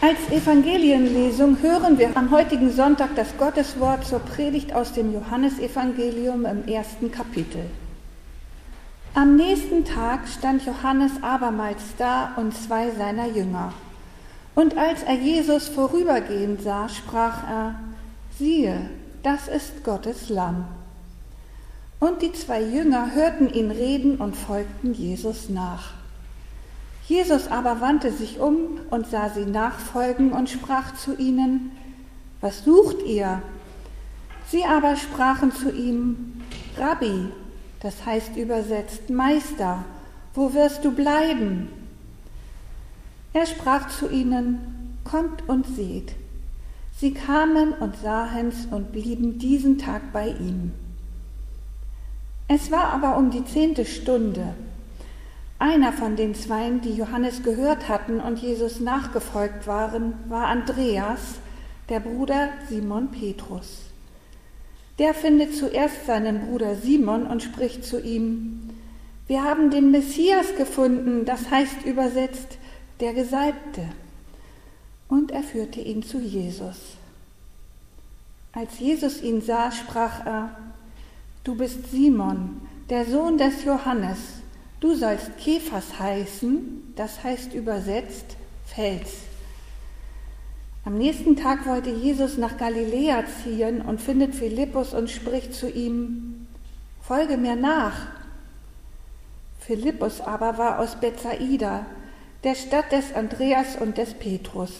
Als Evangelienlesung hören wir am heutigen Sonntag das Gotteswort zur Predigt aus dem Johannesevangelium im 1. Kapitel. Am nächsten Tag stand Johannes abermals da und 2 seiner Jünger. Und als er Jesus vorübergehen sah, sprach er: Siehe, das ist Gottes Lamm. Und die 2 Jünger hörten ihn reden und folgten Jesus nach. Jesus aber wandte sich um und sah sie nachfolgen und sprach zu ihnen: Was sucht ihr? Sie aber sprachen zu ihm: Rabbi, das heißt übersetzt Meister, wo wirst du bleiben? Er sprach zu ihnen: Kommt und seht. Sie kamen und sahen's und blieben diesen Tag bei ihm. Es war aber um die 10. Stunde. Einer von den 2, die Johannes gehört hatten und Jesus nachgefolgt waren, war Andreas, der Bruder Simon Petrus. Der findet zuerst seinen Bruder Simon und spricht zu ihm: Wir haben den Messias gefunden, das heißt übersetzt der Gesalbte. Und er führte ihn zu Jesus. Als Jesus ihn sah, sprach er: Du bist Simon, der Sohn des Johannes. Du sollst Kephas heißen, das heißt übersetzt Fels. Am nächsten Tag wollte Jesus nach Galiläa ziehen und findet Philippus und spricht zu ihm: Folge mir nach. Philippus aber war aus Bethsaida, der Stadt des Andreas und des Petrus.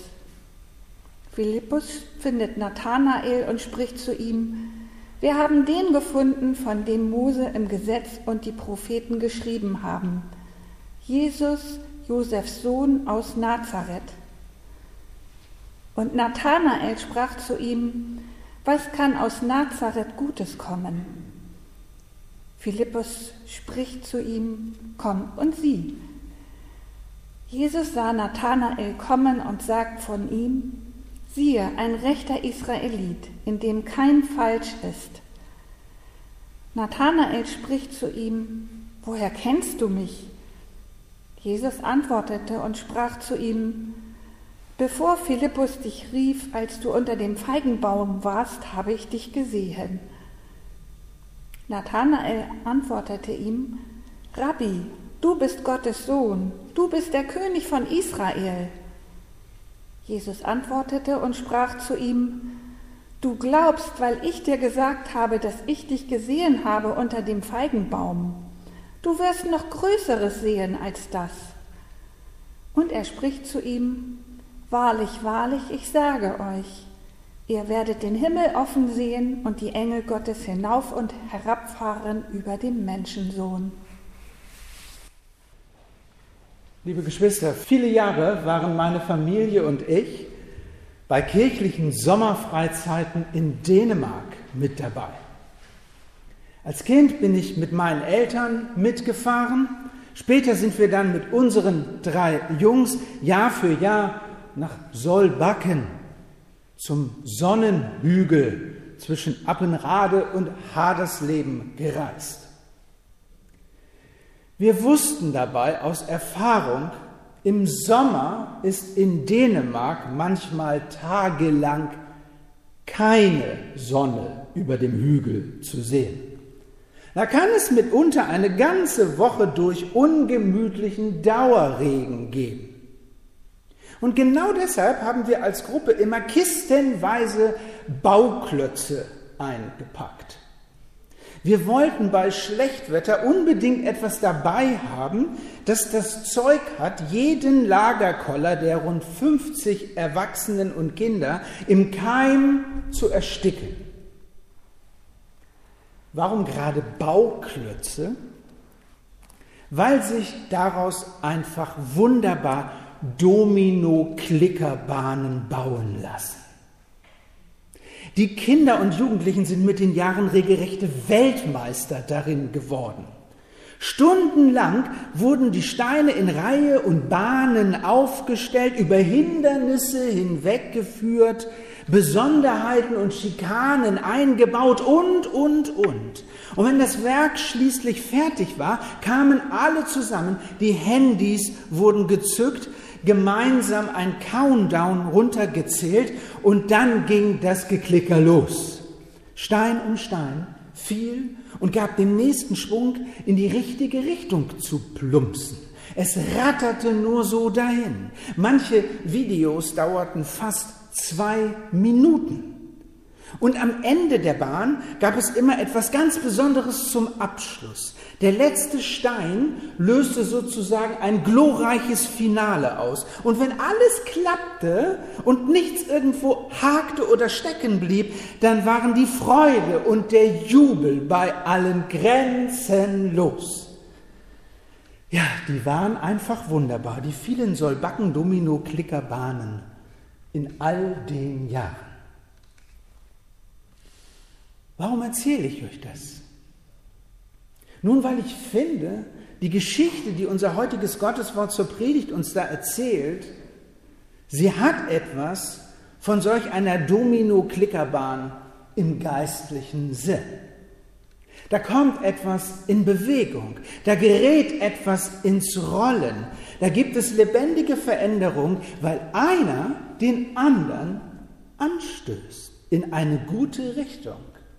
Philippus findet Nathanael und spricht zu ihm: Wir haben den gefunden, von dem Mose im Gesetz und die Propheten geschrieben haben, Jesus, Josefs Sohn aus Nazareth. Und Nathanael sprach zu ihm: Was kann aus Nazareth Gutes kommen? Philippus spricht zu ihm: Komm und sieh. Jesus sah Nathanael kommen und sagt von ihm: Siehe, ein rechter Israelit, in dem kein Falsch ist. Nathanael spricht zu ihm: Woher kennst du mich? Jesus antwortete und sprach zu ihm: Bevor Philippus dich rief, als du unter dem Feigenbaum warst, habe ich dich gesehen. Nathanael antwortete ihm: Rabbi, du bist Gottes Sohn, du bist der König von Israel. Jesus antwortete und sprach zu ihm: Du glaubst, weil ich dir gesagt habe, dass ich dich gesehen habe unter dem Feigenbaum. Du wirst noch Größeres sehen als das. Und er spricht zu ihm: Wahrlich, wahrlich, ich sage euch, ihr werdet den Himmel offen sehen und die Engel Gottes hinauf und herabfahren über dem Menschensohn. Liebe Geschwister, viele Jahre waren meine Familie und ich bei kirchlichen Sommerfreizeiten in Dänemark mit dabei. Als Kind bin ich mit meinen Eltern mitgefahren. Später sind wir dann mit unseren 3 Jungs Jahr für Jahr nach Solbakken zum Sonnenhügel zwischen Appenrade und Hadersleben gereist. Wir wussten dabei aus Erfahrung, im Sommer ist in Dänemark manchmal tagelang keine Sonne über dem Hügel zu sehen. Da kann es mitunter eine ganze Woche durch ungemütlichen Dauerregen geben. Und genau deshalb haben wir als Gruppe immer kistenweise Bauklötze eingepackt. Wir wollten bei Schlechtwetter unbedingt etwas dabei haben, das das Zeug hat, jeden Lagerkoller der rund 50 Erwachsenen und Kinder im Keim zu ersticken. Warum gerade Bauklötze? Weil sich daraus einfach wunderbar Domino-Klickerbahnen bauen lassen. Die Kinder und Jugendlichen sind mit den Jahren regelrechte Weltmeister darin geworden. Stundenlang wurden die Steine in Reihe und Bahnen aufgestellt, über Hindernisse hinweggeführt, Besonderheiten und Schikanen eingebaut und. Und wenn das Werk schließlich fertig war, kamen alle zusammen, die Handys wurden gezückt, gemeinsam ein Countdown runtergezählt und dann ging das Geklicker los. Stein um Stein fiel und gab dem nächsten Schwung in die richtige Richtung zu plumpsen. Es ratterte nur so dahin. Manche Videos dauerten fast 2 Minuten. Und am Ende der Bahn gab es immer etwas ganz Besonderes zum Abschluss. Der letzte Stein löste sozusagen ein glorreiches Finale aus. Und wenn alles klappte und nichts irgendwo hakte oder stecken blieb, dann waren die Freude und der Jubel bei allen grenzenlos. Ja, die waren einfach wunderbar, die vielen Solbakken-Domino-Klickerbahnen in all den Jahren. Warum erzähle ich euch das? Nun, weil ich finde, die Geschichte, die unser heutiges Gotteswort zur Predigt uns da erzählt, sie hat etwas von solch einer Domino-Klickerbahn im geistlichen Sinn. Da kommt etwas in Bewegung, da gerät etwas ins Rollen, da gibt es lebendige Veränderung, weil einer den anderen anstößt in eine gute Richtung.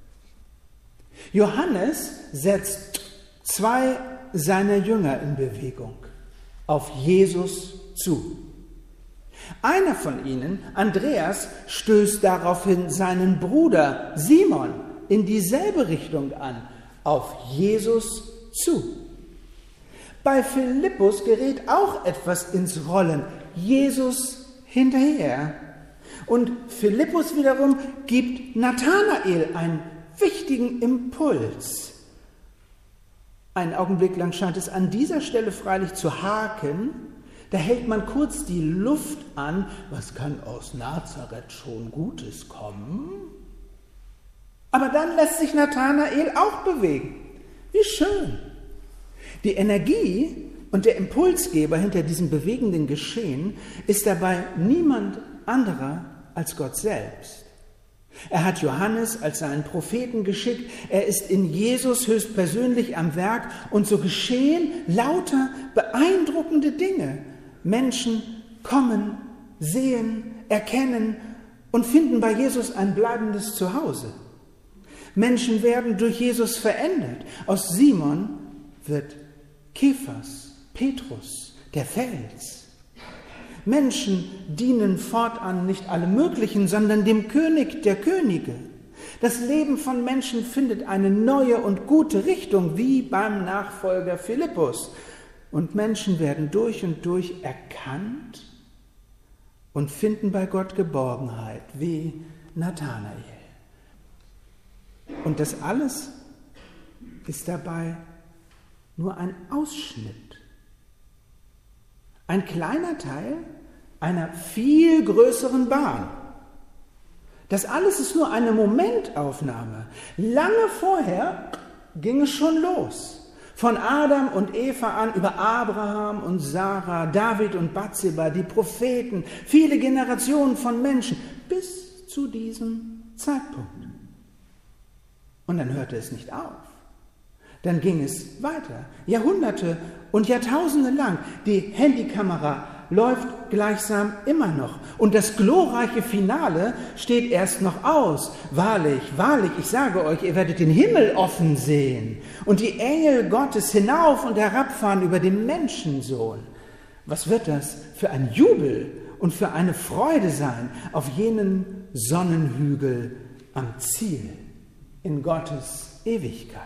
Johannes setzt 2 seiner Jünger in Bewegung auf Jesus zu. Einer von ihnen, Andreas, stößt daraufhin seinen Bruder Simon in dieselbe Richtung an, auf Jesus zu. Bei Philippus gerät auch etwas ins Rollen, Jesus hinterher. Und Philippus wiederum gibt Nathanael einen wichtigen Impuls. Einen Augenblick lang scheint es an dieser Stelle freilich zu haken. Da hält man kurz die Luft an. Was kann aus Nazareth schon Gutes kommen? Aber dann lässt sich Nathanael auch bewegen. Wie schön. Die Energie und der Impulsgeber hinter diesem bewegenden Geschehen ist dabei niemand anderer als Gott selbst. Er hat Johannes als seinen Propheten geschickt, er ist in Jesus höchstpersönlich am Werk und so geschehen lauter beeindruckende Dinge. Menschen kommen, sehen, erkennen und finden bei Jesus ein bleibendes Zuhause. Menschen werden durch Jesus verändert. Aus Simon wird Kephas, Petrus, der Fels. Menschen dienen fortan nicht allem Möglichen, sondern dem König der Könige. Das Leben von Menschen findet eine neue und gute Richtung, wie beim Nachfolger Philippus. Und Menschen werden durch und durch erkannt und finden bei Gott Geborgenheit, wie Nathanael. Und das alles ist dabei nur ein Ausschnitt. Ein kleiner Teil einer viel größeren Bahn. Das alles ist nur eine Momentaufnahme. Lange vorher ging es schon los. Von Adam und Eva an über Abraham und Sarah, David und Bathseba, die Propheten, viele Generationen von Menschen, bis zu diesem Zeitpunkt. Und dann hörte es nicht auf. Dann ging es weiter, Jahrhunderte und Jahrtausende lang. Die Handykamera läuft gleichsam immer noch. Und das glorreiche Finale steht erst noch aus. Wahrlich, wahrlich, ich sage euch, ihr werdet den Himmel offen sehen und die Engel Gottes hinauf und herabfahren über den Menschensohn. Was wird das für ein Jubel und für eine Freude sein auf jenen Sonnenhügel am Ziel in Gottes Ewigkeit.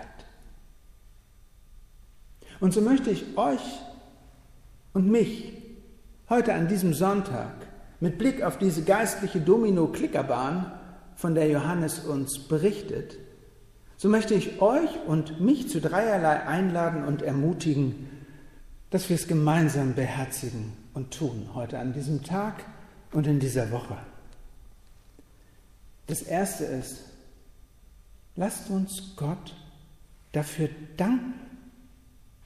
Und so möchte ich euch und mich heute an diesem Sonntag mit Blick auf diese geistliche Domino-Klickerbahn, von der Johannes uns berichtet, so möchte ich euch und mich zu dreierlei einladen und ermutigen, dass wir es gemeinsam beherzigen und tun, heute an diesem Tag und in dieser Woche. Das Erste ist, lasst uns Gott dafür danken,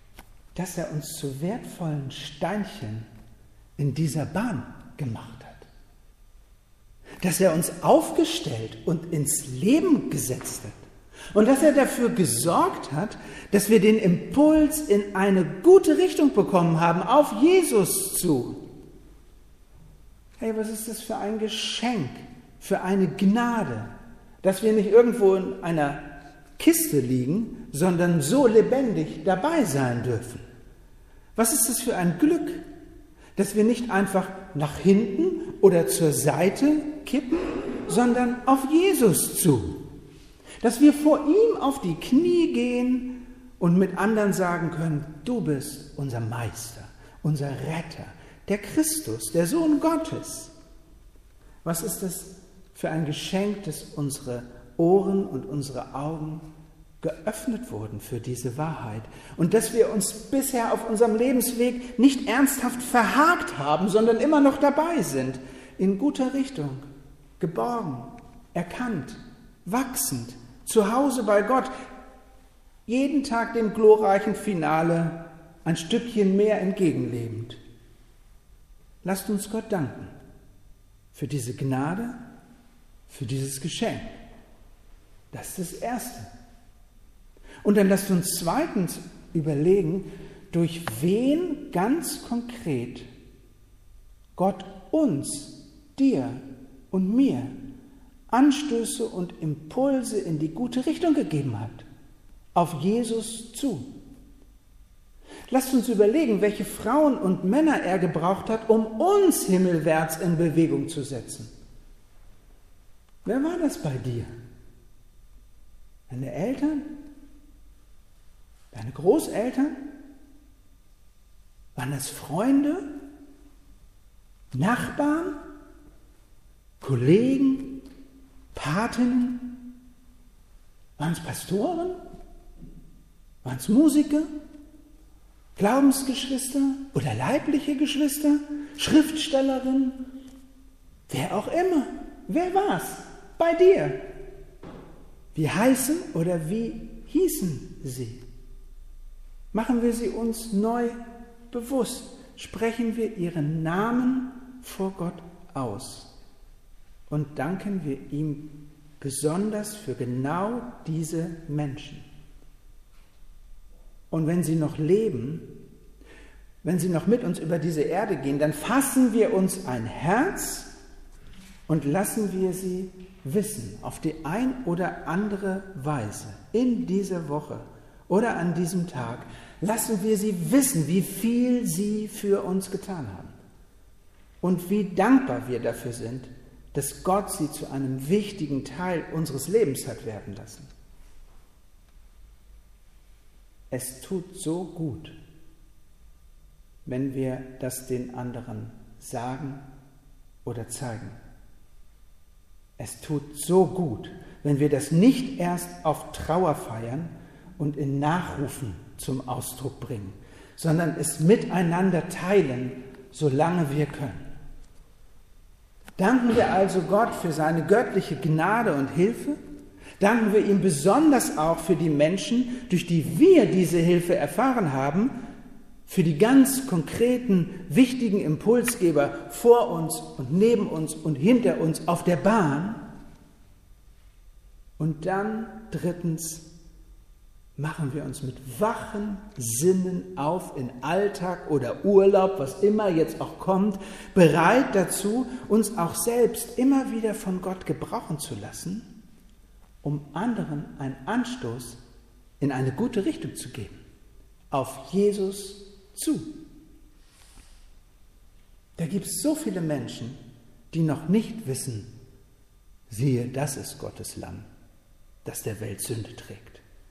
dass er uns zu wertvollen Steinchen in dieser Bahn gemacht hat. Dass er uns aufgestellt und ins Leben gesetzt hat. Und dass er dafür gesorgt hat, dass wir den Impuls in eine gute Richtung bekommen haben, auf Jesus zu. Hey, was ist das für ein Geschenk, für eine Gnade, dass wir nicht irgendwo in einer Kiste liegen, sondern so lebendig dabei sein dürfen. Was ist das für ein Glück, dass wir nicht einfach nach hinten oder zur Seite kippen, sondern auf Jesus zu. Dass wir vor ihm auf die Knie gehen und mit anderen sagen können, du bist unser Meister, unser Retter, der Christus, der Sohn Gottes. Was ist das für ein Geschenk, dass unsere Ohren und unsere Augen geöffnet wurden für diese Wahrheit und dass wir uns bisher auf unserem Lebensweg nicht ernsthaft verhakt haben, sondern immer noch dabei sind, in guter Richtung, geborgen, erkannt, wachsend, zu Hause bei Gott, jeden Tag dem glorreichen Finale ein Stückchen mehr entgegenlebend. Lasst uns Gott danken für diese Gnade, für dieses Geschenk. Das ist das Erste. Und dann lasst uns zweitens überlegen, durch wen ganz konkret Gott uns, dir und mir Anstöße und Impulse in die gute Richtung gegeben hat. Auf Jesus zu. Lasst uns überlegen, welche Frauen und Männer er gebraucht hat, um uns himmelwärts in Bewegung zu setzen. Wer war das bei dir? Deine Eltern? Deine Großeltern? Waren das Freunde? Nachbarn? Kollegen? Patinnen? Waren es Pastoren? Waren es Musiker? Glaubensgeschwister oder leibliche Geschwister? Schriftstellerinnen? Wer auch immer. Wer war's? Bei dir. Wie heißen oder wie hießen sie? Machen wir sie uns neu bewusst. Sprechen wir ihren Namen vor Gott aus. Und danken wir ihm besonders für genau diese Menschen. Und wenn sie noch leben, wenn sie noch mit uns über diese Erde gehen, dann fassen wir uns ein Herz und lassen wir sie wissen, auf die ein oder andere Weise, in dieser Woche oder an diesem Tag, lassen wir sie wissen, wie viel sie für uns getan haben und wie dankbar wir dafür sind, dass Gott sie zu einem wichtigen Teil unseres Lebens hat werden lassen. Es tut so gut, wenn wir das den anderen sagen oder zeigen. Es tut so gut, wenn wir das nicht erst auf Trauerfeiern und in Nachrufen zum Ausdruck bringen, sondern es miteinander teilen, solange wir können. Danken wir also Gott für seine göttliche Gnade und Hilfe. Danken wir ihm besonders auch für die Menschen, durch die wir diese Hilfe erfahren haben, für die ganz konkreten, wichtigen Impulsgeber vor uns und neben uns und hinter uns auf der Bahn. Und dann drittens machen wir uns mit wachen Sinnen auf in Alltag oder Urlaub, was immer jetzt auch kommt, bereit dazu, uns auch selbst immer wieder von Gott gebrauchen zu lassen, um anderen einen Anstoß in eine gute Richtung zu geben, auf Jesus zu. Da gibt es so viele Menschen, die noch nicht wissen, siehe, das ist Gottes Lamm, das der Welt Sünde trägt.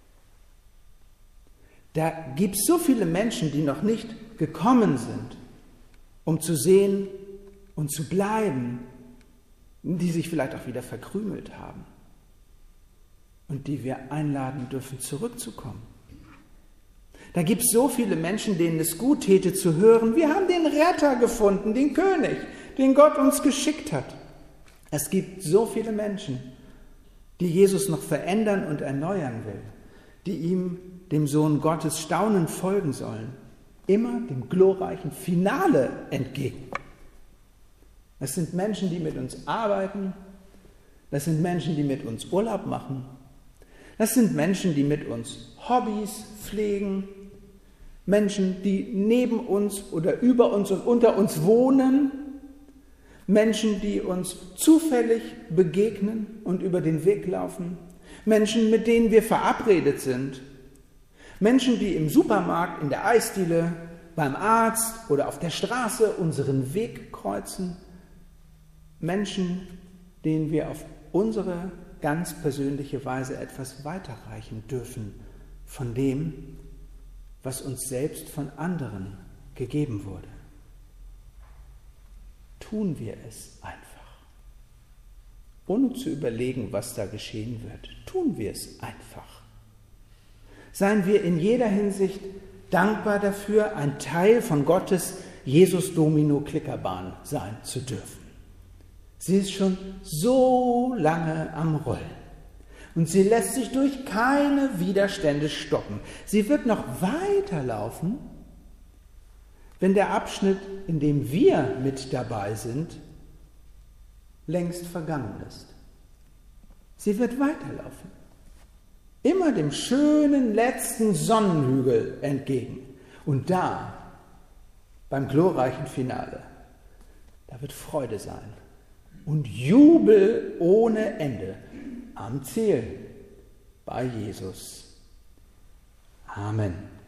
Da gibt es so viele Menschen, die noch nicht gekommen sind, um zu sehen und zu bleiben, die sich vielleicht auch wieder verkrümelt haben und die wir einladen dürfen, zurückzukommen. Da gibt es so viele Menschen, denen es gut täte zu hören, wir haben den Retter gefunden, den König, den Gott uns geschickt hat. Es gibt so viele Menschen, die Jesus noch verändern und erneuern will, die ihm, dem Sohn Gottes, staunend folgen sollen immer dem glorreichen Finale entgegen. Das sind Menschen, die mit uns arbeiten. Das sind Menschen, die mit uns Urlaub machen. Das sind Menschen, die mit uns Hobbys pflegen. Menschen, die neben uns oder über uns und unter uns wohnen. Menschen, die uns zufällig begegnen und über den Weg laufen. Menschen, mit denen wir verabredet sind. Menschen, die im Supermarkt, in der Eisdiele, beim Arzt oder auf der Straße unseren Weg kreuzen. Menschen, denen wir auf unsere ganz persönliche Weise etwas weiterreichen dürfen von dem, was uns selbst von anderen gegeben wurde. Tun wir es einfach, ohne zu überlegen, was da geschehen wird. Tun wir es einfach. Seien wir in jeder Hinsicht dankbar dafür, ein Teil von Gottes Jesus Domino Klickerbahn sein zu dürfen. Sie ist schon so lange am Rollen und sie lässt sich durch keine Widerstände stoppen. Sie wird noch weiterlaufen, wenn der Abschnitt, in dem wir mit dabei sind, längst vergangen ist. Sie wird weiterlaufen, immer dem schönen letzten Sonnenhügel entgegen. Und da, beim glorreichen Finale, da wird Freude sein und Jubel ohne Ende am Ziel bei Jesus. Amen.